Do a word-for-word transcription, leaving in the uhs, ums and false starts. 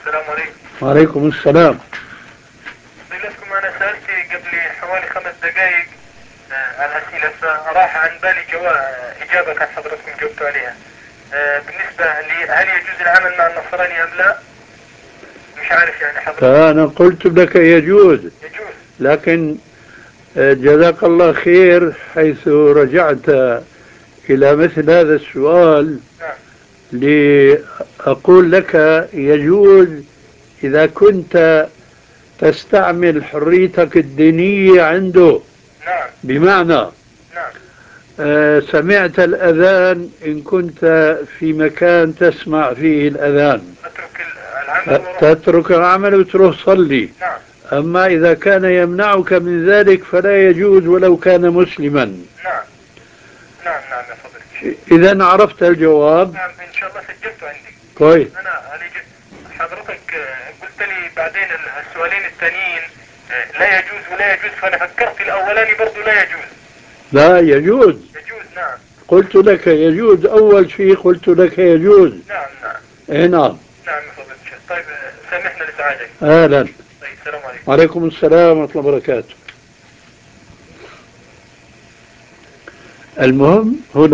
السلام عليكم. وعليكم السلام. فضيلتكم أنا سألت قبل حوالي خمس دقائق آه، عن أسئلة فراح عن بالي جواب إجابة كان حضرتكم جبتوا عليها. آه، بالنسبة لي هل يجوز العمل مع النصراني أم لا؟ مش عارف يعني حضرتك. فأنا قلت لك يجوز، يجوز. لكن آه، جزاك الله خير حيث رجعت إلى مثل هذا السؤال نعم. لأقول لك يجوز إذا كنت تستعمل حريتك الدينية عنده. نعم. بمعنى نعم. آه، سمعت الأذان إن كنت في مكان تسمع فيه الأذان أترك العمل وروح. تترك العمل وتروح صلي. نعم. أما إذا كان يمنعك من ذلك فلا يجوز ولو كان مسلما. نعم. نعم. نعم يا فضيلة. إذا عرفت الجواب. نعم إن شاء الله سجلته عندي. كويس. أنا أنا ج- حضرتك آه، قلت لي بعدين السؤالين الثانيين آه، لا يجوز ولا يجوز، فأنا فكرت الأولاني برضو لا يجوز. لا يجوز. يجوز. نعم. قلت لك يجوز، أول شيء قلت لك يجوز. نعم. نعم. إيه نعم. نعم يا فضيلة الشيخ. طيب آه، سامحنا لسعادتك. أهلا. طيب السلام عليكم. وعليكم السلام ورحمة الله وبركاته. المهم هنا